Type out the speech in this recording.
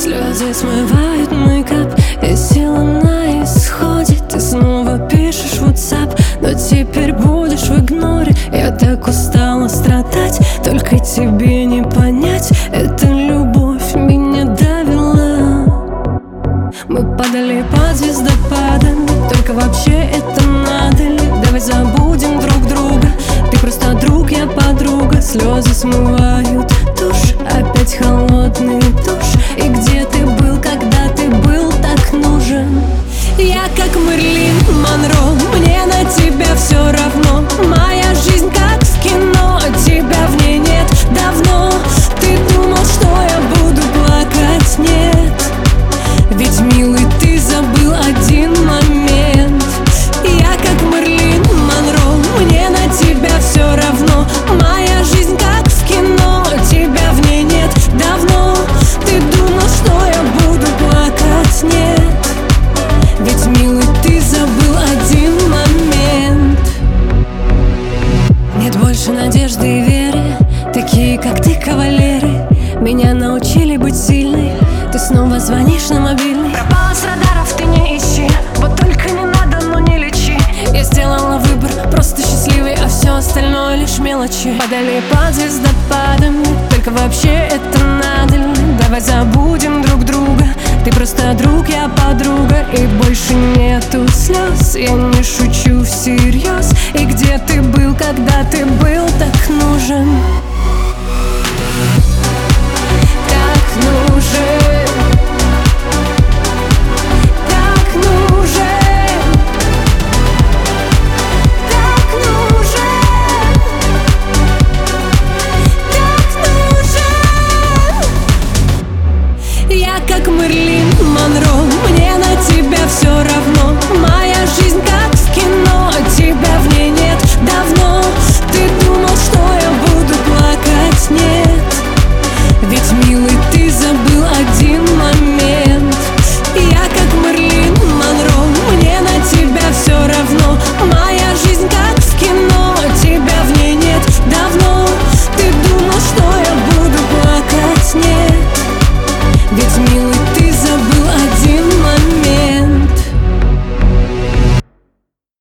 Слезы смывают мейкап, и сила на исходе. Ты снова пишешь в WhatsApp, но теперь будешь в игноре. Я так устала страдать, только тебе не понять. Эта любовь меня довела. Мы падали под звездопадами, только вообще это надо ли? Давай забудем друг друга. Ты просто друг, я подруга. Слезы смывают тушь, опять холодный душ. И где ты был, когда ты был так нужен? Я как Мэрилин Монро, мне на тебя все равно. Моя жизнь как в кино, тебя в ней нет давно. Ты думал, что я буду плакать? Нет, ведь, милый, ты забыл один момент. Я как Мэрилин Монро, мне на тебя все равно. Моя жизнь как в кино, тебя в ней нет давно. Ты думал, что я буду плакать? Нет, ведь, милый, ты забыл один момент. Нет больше надежды и веры, такие как ты кавалеры. Меня научили быть сильной, ты снова звонишь на мобильный. Пропала с радаров, ты не ищи, вот только не надо, но не лечи. Я сделала выбор, просто счастливый, а все остальное лишь мелочи. Падали под звездопадами, только вообще это надо ли? Давай забудем друг друга. Ты просто друг, я подруга. И больше нету слез, я не шучу всерьез. И где ты был, когда ты был так нужен?